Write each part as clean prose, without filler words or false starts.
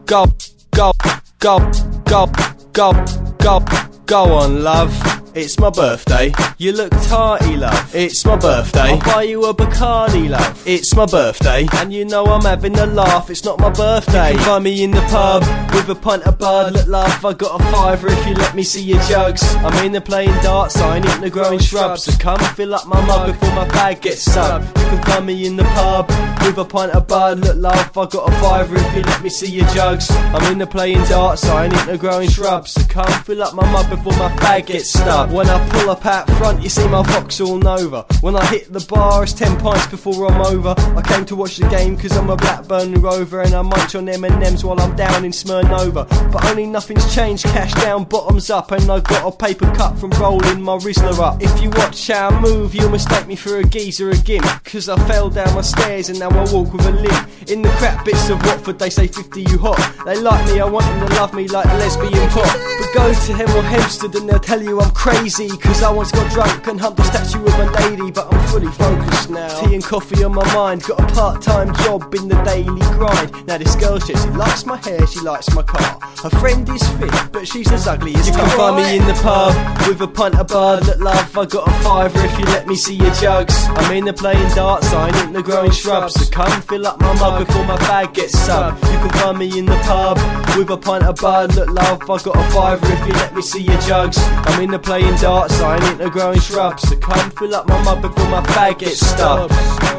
go, go, go, go, go, go, go on, love. It's my birthday. You look tarty, love. It's my birthday. I'll buy you a Bacardi, love. It's my birthday. And you know I'm having a laugh. It's not my birthday. You can find me in the pub with a pint of bud. Look, love, I got a fiver if you let me see your jugs. I'm in the playing darts, I ain't in the growing shrubs. So come fill up my mug before my bag gets subbed. You can find me in the pub with a pint of bud. Look, love, I got a fiver if you let me see your jugs. I'm in the playing darts, I ain't in the growing shrubs. So come fill up my mug before my bag gets stubbed. When I pull up out front, you see my Vauxhall Nova. When I hit the bar, it's 10 pints before I'm over. I came to watch the game cause I'm a Blackburn Rover, and I munch on M&M's while I'm down in Smyrnova. But only nothing's changed, cash down, bottoms up, and I got a paper cut from rolling my Rizzler up. If you watch how I move, you'll mistake me for a geezer or a gimp, cause I fell down my stairs and now I walk with a limp. In the crap bits of Watford, they say 50 you hot. They like me, I want them to love me like lesbian pop. But go to Hem or Hempstead and they'll tell you I'm crazy, cause I once got drunk and humped the statue of a lady. But I'm fully focused now, tea and coffee on my mind. Got a part-time job in the daily grind. Now this girl says she likes my hair, she likes my car. Her friend is fit, but she's as ugly as you can find me in the pub with a pint of bud. Look, love, I got a fiver if you let me see your jugs. I'm in the playing darts, I ain't in the growing shrubs. So come fill up my mug before my bag gets subbed. You can find me in the pub with a pint of bud. Look, love, I got a fiver if you let me see your jugs. I'm in the playing darts, I ain't in the growing shrubs. So come fill up my mug before my bag gets stubbed.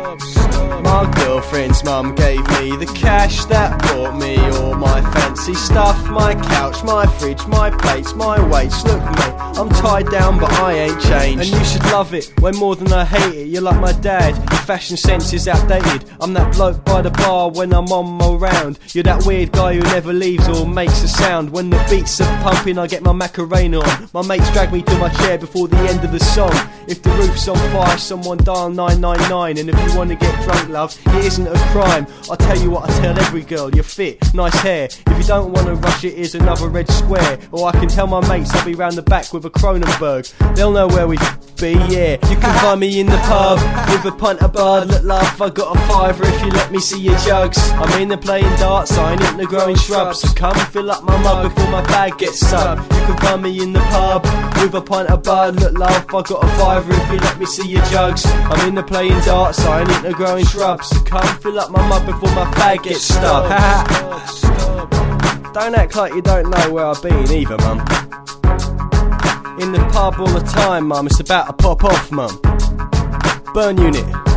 My girlfriend's mum gave me the cash that bought me all my fancy stuff. My couch, my fridge, my plates, my weights. Look me, I'm tied down but I ain't changed. And you should love it, way more than I hate it. You're like my dad, your fashion sense is outdated. I'm that bloke by the bar when I'm on my round. You're that weird guy who never leaves or makes a sound. When the beats are pumping I get my Macarena on. My mates drag me to my chair before the end of the song. If the roof's on fire, someone dial 999. And if you want to get drunk, love, it isn't a crime. I'll tell you what I tell every girl, you're fit, nice hair. If you don't want to rush it, here's another red square. Or I can tell my mates I'll be round the back with a Kronenberg. They'll know where we be, yeah. You can find me in the pub with a pint of bud. Look, love, I got a fiver if you let me see your jugs. I'm in the playing darts, I ain't in the growing shrubs. So come fill up my mug before my bag gets subbed. You can find me in the pub with a pint of bud. Look, love, I got a fiver if you let me see your jugs. I'm in the playing darts, I ain't in the growing shrubs. So come fill up my mug before my bag gets stubbed. Don't act like you don't know where I've been either, mum. In the pub all the time, mum. It's about to pop off, mum. Burn unit.